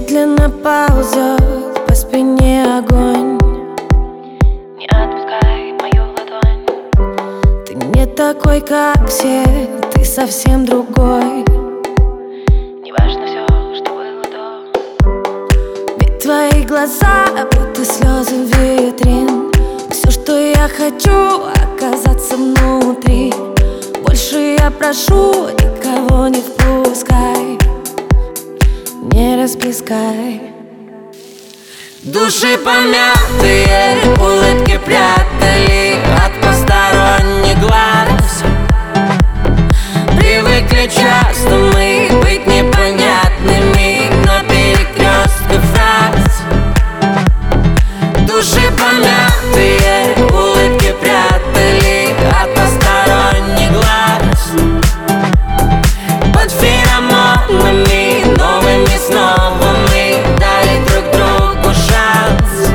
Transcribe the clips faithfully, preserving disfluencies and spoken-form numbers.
медленно ползет по спине огонь. Не отпускай мою ладонь. Ты не такой, как все, ты совсем другой. Не важно все, что было до. Ведь твои глаза будто слезы витрин. Все, что я хочу, оказаться внутри. Больше я прошу, никого не впускай, не расплескай. Души помятые, улыбки прятали от посторонних глаз. Привыкли часто мы быть непонятными на перекрестке фраз. Души помятые, улыбки прятали от посторонних глаз. Под феромонами новыми снова мы дали друг другу шанс.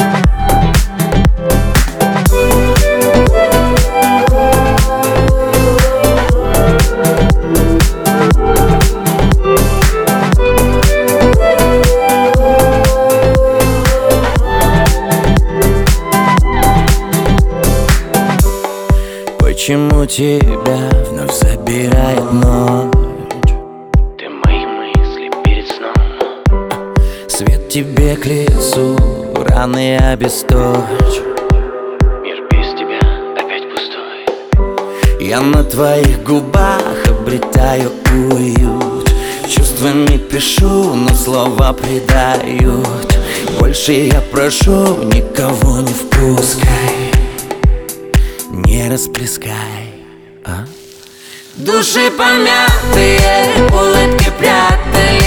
Почему тебя вновь забирает ночь? Ты мои мысли перед сном. Свет тебе к лицу, раны обесточь. Мир без тебя опять пустой. Я на твоих губах обретаю уют. Чувствами пишу, но слова предают. Больше я прошу, никого не впускай, не расплескай, а? Души помятые, улыбки прятали